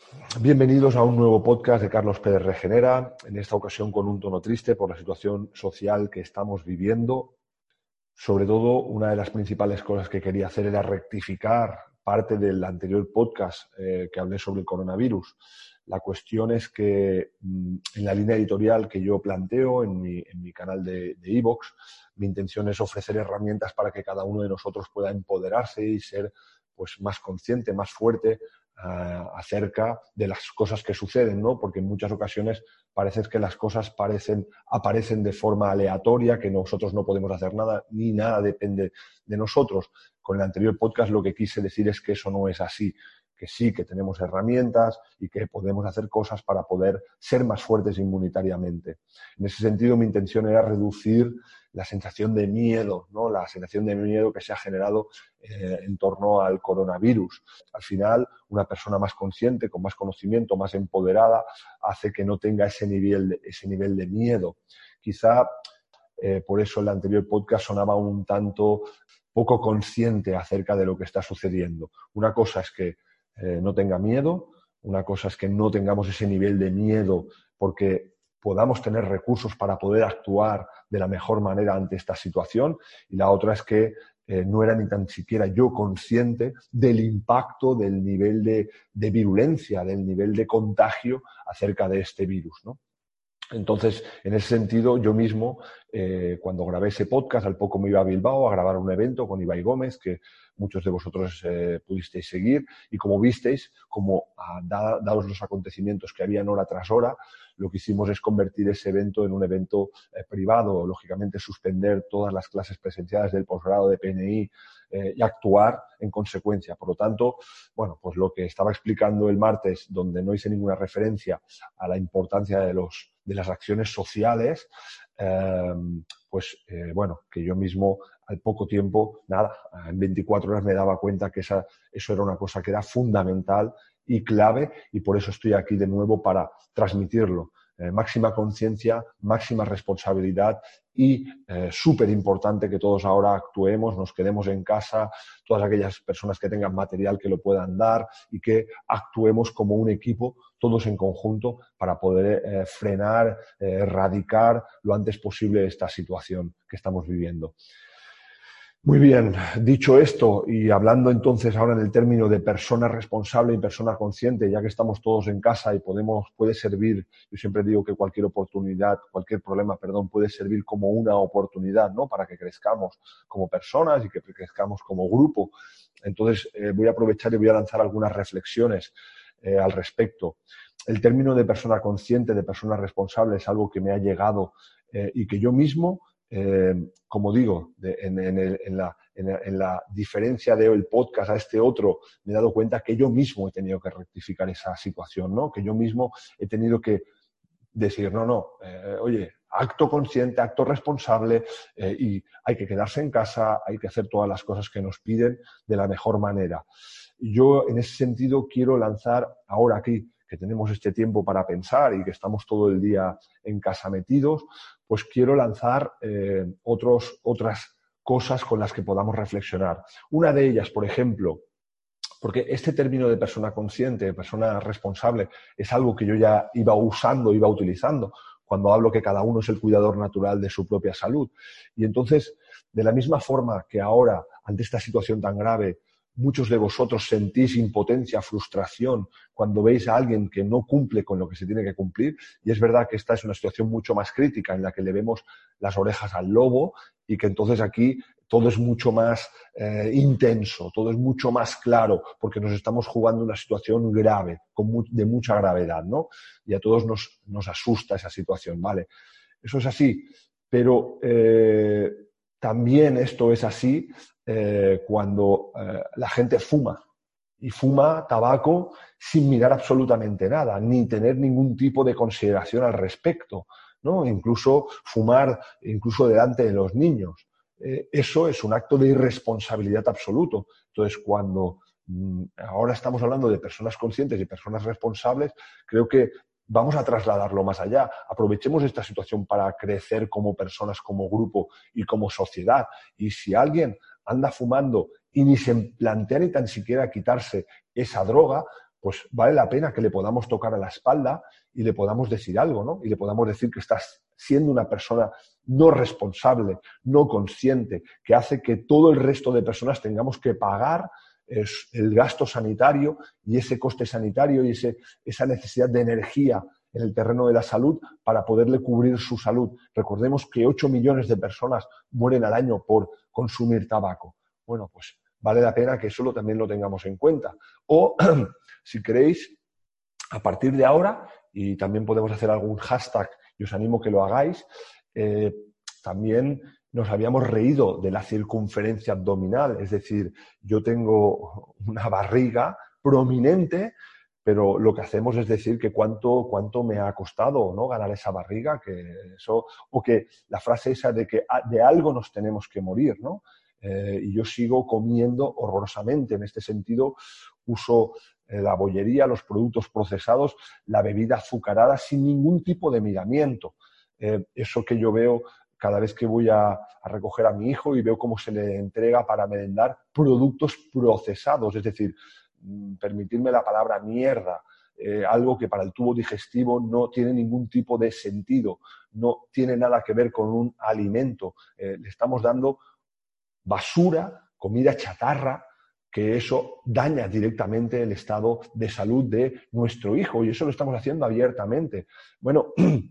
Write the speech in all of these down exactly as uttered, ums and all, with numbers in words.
Bienvenidos a un nuevo podcast de Carlos Pérez Regenera, en esta ocasión con un tono triste por la situación social que estamos viviendo. Sobre todo, una de las principales cosas que quería hacer era rectificar parte del anterior podcast eh, que hablé sobre el coronavirus. La cuestión es que mmm, en la línea editorial que yo planteo en mi, en mi canal de iVoox, mi intención es ofrecer herramientas para que cada uno de nosotros pueda empoderarse y ser pues, más consciente, más fuerte Uh, acerca de las cosas que suceden, ¿no? Porque en muchas ocasiones parece que las cosas parecen, aparecen de forma aleatoria, que nosotros no podemos hacer nada, ni nada depende de nosotros. Con el anterior podcast lo que quise decir es que eso no es así, que sí, que tenemos herramientas y que podemos hacer cosas para poder ser más fuertes inmunitariamente. En ese sentido, mi intención era reducir la sensación de miedo, ¿no? La sensación de miedo que se ha generado eh, en torno al coronavirus. Al final, una persona más consciente, con más conocimiento, más empoderada, hace que no tenga ese nivel de, ese nivel de miedo. Quizá eh, por eso el anterior podcast sonaba un tanto poco consciente acerca de lo que está sucediendo. Una cosa es que eh, no tenga miedo, una cosa es que no tengamos ese nivel de miedo porque podamos tener recursos para poder actuar de la mejor manera ante esta situación, y la otra es que eh, no era ni tan siquiera yo consciente del impacto, del nivel de, de virulencia, del nivel de contagio acerca de este virus, ¿no? Entonces, en ese sentido, yo mismo, eh, cuando grabé ese podcast, al poco me iba a Bilbao a grabar un evento con Ibai Gómez, que muchos de vosotros eh, pudisteis seguir, y como visteis, como a, da, dados los acontecimientos que habían hora tras hora, lo que hicimos es convertir ese evento en un evento eh, privado, lógicamente suspender todas las clases presenciales del posgrado de P N I eh, y actuar en consecuencia. Por lo tanto, bueno, pues lo que estaba explicando el martes, donde no hice ninguna referencia a la importancia de los de las acciones sociales, eh, pues eh, bueno, que yo mismo al poco tiempo, nada, en veinticuatro horas me daba cuenta que esa, eso era una cosa que era fundamental y clave, y por eso estoy aquí de nuevo para transmitirlo. Eh, máxima conciencia, máxima responsabilidad y eh, súper importante que todos ahora actuemos, nos quedemos en casa, todas aquellas personas que tengan material que lo puedan dar y que actuemos como un equipo, todos en conjunto, para poder eh, frenar, eh, erradicar lo antes posible esta situación que estamos viviendo. Muy bien, dicho esto y hablando entonces ahora en el término de persona responsable y persona consciente, ya que estamos todos en casa y podemos, puede servir, yo siempre digo que cualquier oportunidad, cualquier problema, perdón, puede servir como una oportunidad, ¿no? Para que crezcamos como personas y que crezcamos como grupo. Entonces eh, voy a aprovechar y voy a lanzar algunas reflexiones eh, al respecto. El término de persona consciente, de persona responsable, es algo que me ha llegado eh, y que yo mismo Eh, como digo, de, en, en, el, en, la, en, en la diferencia del podcast a este otro, me he dado cuenta que yo mismo he tenido que rectificar esa situación, ¿no? Que yo mismo he tenido que decir, no, no, eh, oye, acto consciente, acto responsable eh, y hay que quedarse en casa, hay que hacer todas las cosas que nos piden de la mejor manera. Yo, en ese sentido, quiero lanzar ahora aquí, que tenemos este tiempo para pensar y que estamos todo el día en casa metidos, pues quiero lanzar eh, otros, otras cosas con las que podamos reflexionar. Una de ellas, por ejemplo, porque este término de persona consciente, de persona responsable, es algo que yo ya iba usando, iba utilizando, cuando hablo que cada uno es el cuidador natural de su propia salud. Y entonces, de la misma forma que ahora, ante esta situación tan grave, muchos de vosotros sentís impotencia, frustración, cuando veis a alguien que no cumple con lo que se tiene que cumplir, y es verdad que esta es una situación mucho más crítica en la que le vemos las orejas al lobo y que entonces aquí todo es mucho más eh, intenso, todo es mucho más claro, porque nos estamos jugando una situación grave, con mu- de mucha gravedad, ¿no? Y a todos nos, nos asusta esa situación, ¿vale? Eso es así, pero eh, también esto es así eh, cuando eh, la gente fuma, y fuma tabaco sin mirar absolutamente nada, ni tener ningún tipo de consideración al respecto, ¿no? Incluso fumar, incluso delante de los niños. Eh, eso es un acto de irresponsabilidad absoluto. Entonces, cuando mmm, ahora estamos hablando de personas conscientes y personas responsables, creo que vamos a trasladarlo más allá. Aprovechemos esta situación para crecer como personas, como grupo y como sociedad. Y si alguien anda fumando y ni se plantea ni tan siquiera quitarse esa droga, pues vale la pena que le podamos tocar a la espalda y le podamos decir algo, ¿no? Y le podamos decir que estás siendo una persona no responsable, no consciente, que hace que todo el resto de personas tengamos que pagar el gasto sanitario y ese coste sanitario y ese, esa necesidad de energía en el terreno de la salud para poderle cubrir su salud. Recordemos que ocho millones de personas mueren al año por consumir tabaco. Bueno, pues vale la pena que eso lo, también lo tengamos en cuenta. O, si queréis, a partir de ahora, y también podemos hacer algún hashtag y os animo que lo hagáis, eh, también nos habíamos reído de la circunferencia abdominal, es decir, yo tengo una barriga prominente, pero lo que hacemos es decir que cuánto, cuánto me ha costado, ¿no?, ganar esa barriga, que eso, o que la frase esa de que de algo nos tenemos que morir, ¿no? Eh, y yo sigo comiendo horrorosamente. En este sentido, uso eh, la bollería, los productos procesados, la bebida azucarada sin ningún tipo de miramiento. Eh, eso que yo veo cada vez que voy a, a recoger a mi hijo y veo cómo se le entrega para merendar productos procesados, es decir, permitirme la palabra mierda, eh, algo que para el tubo digestivo no tiene ningún tipo de sentido, no tiene nada que ver con un alimento. Eh, le estamos dando basura, comida chatarra, que eso daña directamente el estado de salud de nuestro hijo, y eso lo estamos haciendo abiertamente. Bueno,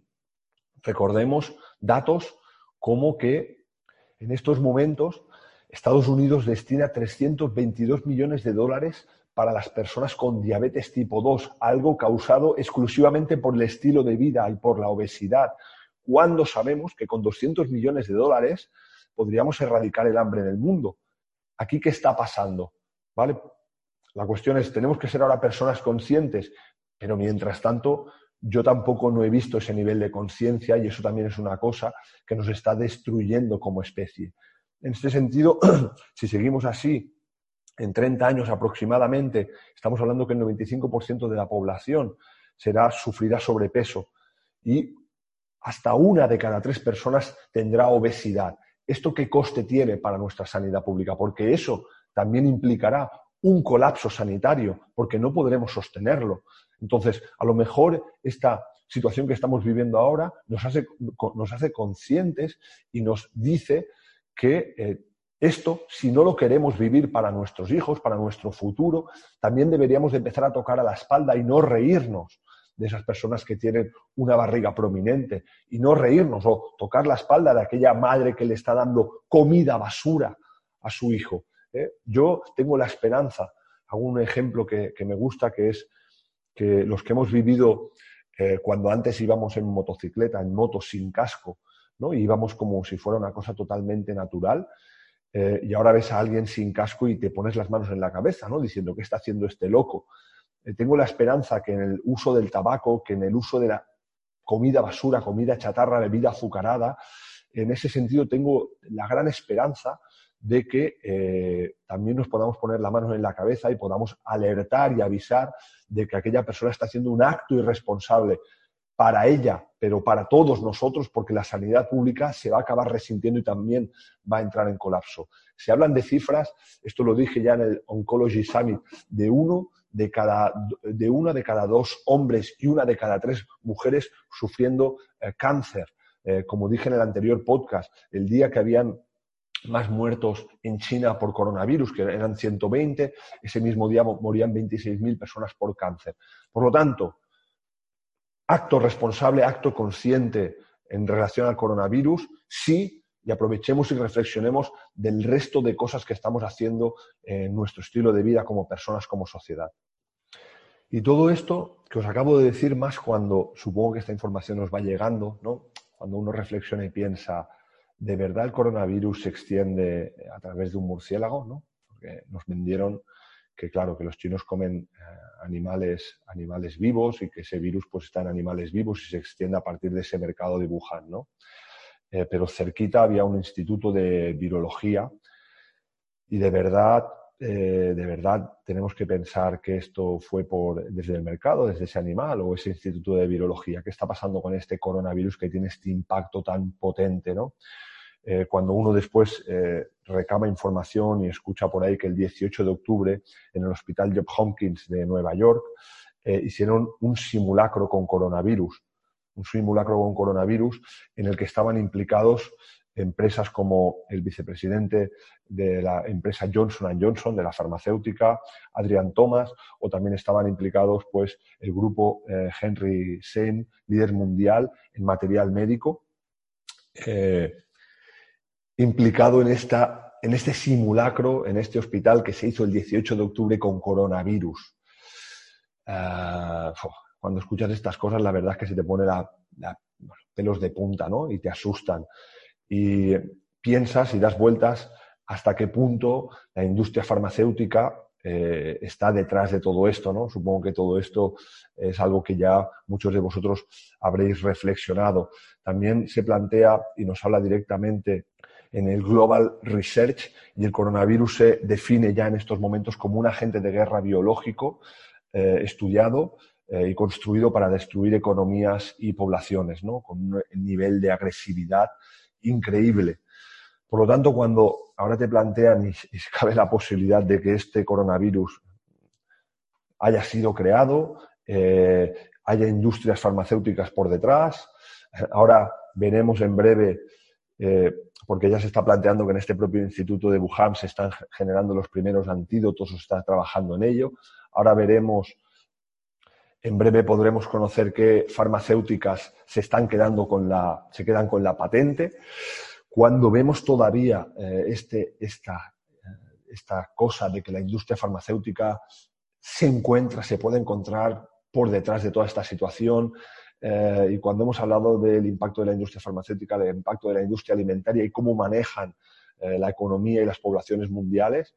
recordemos datos como que en estos momentos Estados Unidos destina trescientos veintidós millones de dólares para las personas con diabetes tipo dos, algo causado exclusivamente por el estilo de vida y por la obesidad, cuando sabemos que con doscientos millones de dólares podríamos erradicar el hambre en el mundo. ¿Aquí qué está pasando? ¿Vale? La cuestión es, tenemos que ser ahora personas conscientes, pero mientras tanto yo tampoco no he visto ese nivel de conciencia y eso también es una cosa que nos está destruyendo como especie. En este sentido, si seguimos así, en treinta años aproximadamente, estamos hablando que el noventa y cinco por ciento de la población será, sufrirá sobrepeso y hasta una de cada tres personas tendrá obesidad. ¿Esto qué coste tiene para nuestra sanidad pública? Porque eso también implicará un colapso sanitario, porque no podremos sostenerlo. Entonces, a lo mejor esta situación que estamos viviendo ahora nos hace, nos hace conscientes y nos dice que eh, esto, si no lo queremos vivir para nuestros hijos, para nuestro futuro, también deberíamos de empezar a tocar a la espalda y no reírnos de esas personas que tienen una barriga prominente y no reírnos o tocar la espalda de aquella madre que le está dando comida basura a su hijo. ¿eh? Yo tengo la esperanza, hago un ejemplo que, que me gusta, que es que los que hemos vivido eh, cuando antes íbamos en motocicleta, en moto sin casco, ¿no? Y íbamos como si fuera una cosa totalmente natural, eh, y ahora ves a alguien sin casco y te pones las manos en la cabeza, ¿no?, diciendo, ¿qué está haciendo este loco? Eh, tengo la esperanza que en el uso del tabaco, que en el uso de la comida basura, comida chatarra, bebida azucarada, en ese sentido tengo la gran esperanza de que eh, también nos podamos poner la mano en la cabeza y podamos alertar y avisar de que aquella persona está haciendo un acto irresponsable para ella, pero para todos nosotros, porque la sanidad pública se va a acabar resintiendo y también va a entrar en colapso. Se hablan de cifras, esto lo dije ya en el Oncology Summit, de uno de cada, de una de cada dos hombres y una de cada tres mujeres sufriendo eh, cáncer. Eh, como dije en el anterior podcast, el día que habían más muertos en China por coronavirus, que eran ciento veinte, ese mismo día morían veintiséis mil personas por cáncer. Por lo tanto, acto responsable, acto consciente en relación al coronavirus, sí, y aprovechemos y reflexionemos del resto de cosas que estamos haciendo en nuestro estilo de vida como personas, como sociedad. Y todo esto que os acabo de decir, más cuando supongo que esta información nos va llegando, ¿no? Cuando uno reflexiona y piensa, ¿de verdad el coronavirus se extiende a través de un murciélago? ¿No? Porque nos vendieron que, claro, que los chinos comen eh, animales, animales vivos y que ese virus pues, está en animales vivos y se extiende a partir de ese mercado de Wuhan, ¿no? Eh, pero cerquita había un instituto de virología y de verdad, eh, de verdad tenemos que pensar que esto fue por, desde el mercado, desde ese animal o ese instituto de virología. ¿Qué está pasando con este coronavirus que tiene este impacto tan potente, ¿no? Eh, cuando uno después eh, recaba información y escucha por ahí que el dieciocho de octubre en el Hospital Johns Hopkins de Nueva York eh, hicieron un simulacro con coronavirus, un simulacro con coronavirus en el que estaban implicados empresas como el vicepresidente de la empresa Johnson and Johnson, de la farmacéutica, Adrian Thomas, o también estaban implicados pues, el grupo eh, Henry Schein, líder mundial en material médico, eh, implicado en, esta, en este simulacro, en este hospital que se hizo el dieciocho de octubre con coronavirus. Uh, cuando escuchas estas cosas, la verdad es que se te pone la, la, los pelos de punta, ¿no? Y te asustan. Y piensas y das vueltas hasta qué punto la industria farmacéutica eh, está detrás de todo esto, ¿no? Supongo que todo esto es algo que ya muchos de vosotros habréis reflexionado. También se plantea y nos habla directamente en el Global Research, y el coronavirus se define ya en estos momentos como un agente de guerra biológico eh, estudiado eh, y construido para destruir economías y poblaciones, ¿no? Con un nivel de agresividad increíble. Por lo tanto, cuando ahora te plantean y, y cabe la posibilidad de que este coronavirus haya sido creado, eh, haya industrias farmacéuticas por detrás, ahora veremos en breve, eh, porque ya se está planteando que en este propio instituto de Wuhan se están generando los primeros antídotos, o se está trabajando en ello. Ahora veremos, en breve podremos conocer qué farmacéuticas se están quedando con la, se quedan con la patente. Cuando vemos todavía eh, este, esta, esta cosa de que la industria farmacéutica se encuentra, se puede encontrar por detrás de toda esta situación, eh, y cuando hemos hablado del impacto de la industria farmacéutica, del impacto de la industria alimentaria y cómo manejan eh, la economía y las poblaciones mundiales,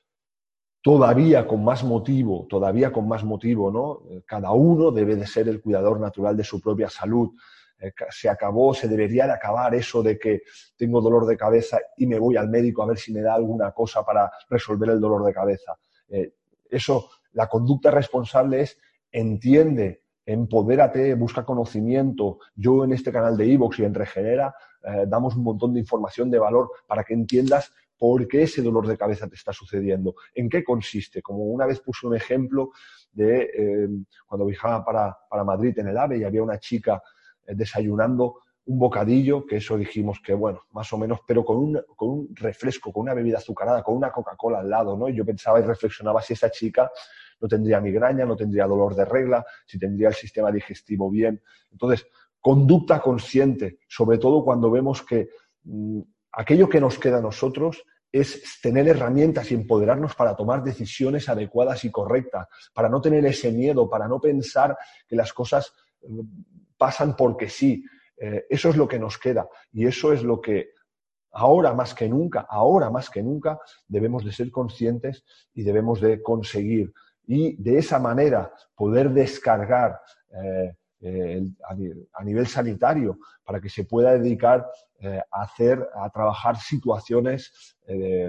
todavía con más motivo, todavía con más motivo, ¿no? Cada uno debe de ser el cuidador natural de su propia salud. Eh, se acabó, se debería de acabar eso de que tengo dolor de cabeza y me voy al médico a ver si me da alguna cosa para resolver el dolor de cabeza. Eh, eso, la conducta responsable es, entiende, empodérate, busca conocimiento. Yo en este canal de iVoox y en Regenera eh, damos un montón de información de valor para que entiendas por qué ese dolor de cabeza te está sucediendo, en qué consiste. Como una vez puse un ejemplo de eh, cuando viajaba para, para Madrid en el AVE y había una chica eh, desayunando un bocadillo, que eso dijimos que, bueno, más o menos, pero con un, con un refresco, con una bebida azucarada, con una Coca-Cola al lado, ¿no? Y yo pensaba y reflexionaba si esa chica no tendría migraña, no tendría dolor de regla, si tendría el sistema digestivo bien. Entonces, conducta consciente, sobre todo cuando vemos que mmm, aquello que nos queda a nosotros es tener herramientas y empoderarnos para tomar decisiones adecuadas y correctas, para no tener ese miedo, para no pensar que las cosas pasan porque sí. Eh, eso es lo que nos queda y eso es lo que ahora más que nunca, ahora más que nunca debemos de ser conscientes y debemos de conseguir. Y de esa manera poder descargar eh, eh, a, a nivel sanitario para que se pueda dedicar eh, a hacer, a trabajar situaciones eh,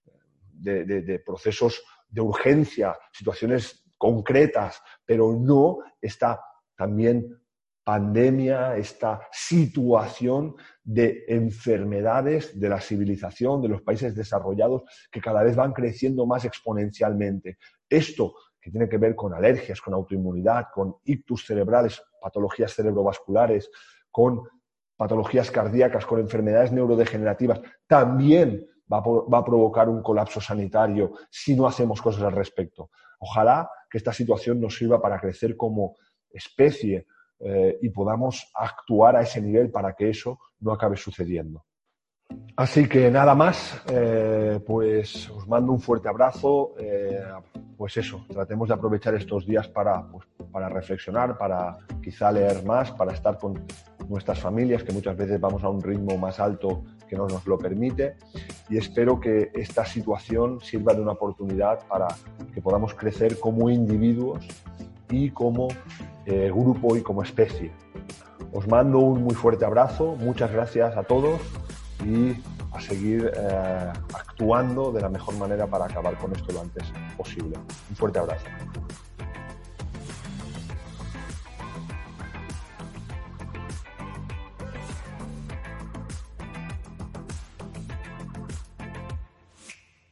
de, de, de procesos de urgencia, situaciones concretas, pero no esta también pandemia, esta situación de enfermedades de la civilización, de los países desarrollados, que cada vez van creciendo más exponencialmente. Esto que tiene que ver con alergias, con autoinmunidad, con ictus cerebrales, patologías cerebrovasculares, con patologías cardíacas, con enfermedades neurodegenerativas, también va a, va a provocar un colapso sanitario si no hacemos cosas al respecto. Ojalá que esta situación nos sirva para crecer como especie eh, y podamos actuar a ese nivel para que eso no acabe sucediendo. Así que nada más, eh, pues os mando un fuerte abrazo. Eh, pues eso, tratemos de aprovechar estos días para, pues, para reflexionar, para quizá leer más, para estar con nuestras familias, que muchas veces vamos a un ritmo más alto que no nos lo permite. Y espero que esta situación sirva de una oportunidad para que podamos crecer como individuos y como eh, grupo y como especie. Os mando un muy fuerte abrazo, muchas gracias a todos y a seguir eh, actuando de la mejor manera para acabar con esto lo antes posible. Un fuerte abrazo.